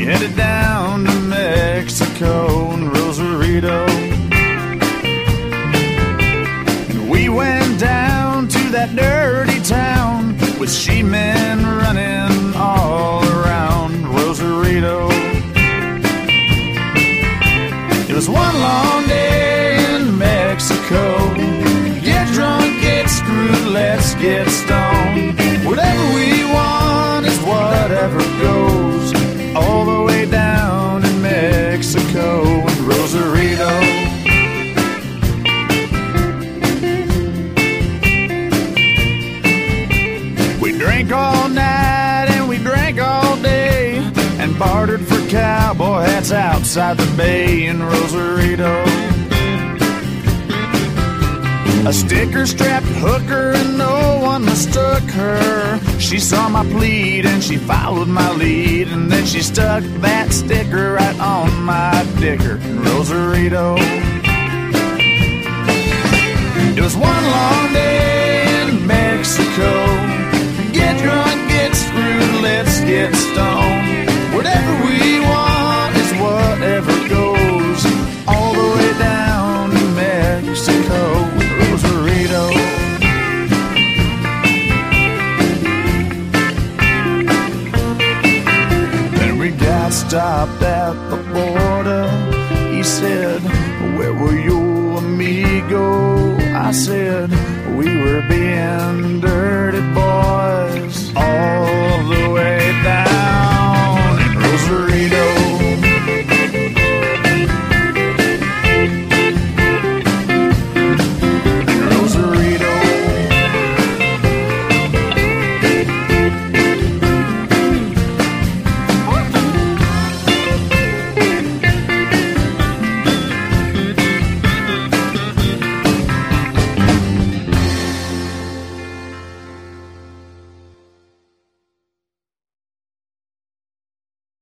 headed down to Mexico and Rosarito. And we went down to that dirty town with she-men running all around Rosarito. It was one long day in Mexico. Get drunk, get screwed, let's get stoned. Whatever we want is whatever goes. All the way down in Mexico and Rosarito. We drank all night and we drank all day and bartered for cowboy hats outside the bay in Rosarito. A sticker-strapped hooker and no one mistook her. She saw my plead and she followed my lead, and then she stuck that sticker right on my dicker in Rosarito. It was one long day in Mexico. Get drunk, get screwed, let's get stoned. Whatever we want is whatever goes. All the way down to Mexico. Then we got stopped at the border. He said, where were you, amigo? I said, we were being dirty boys all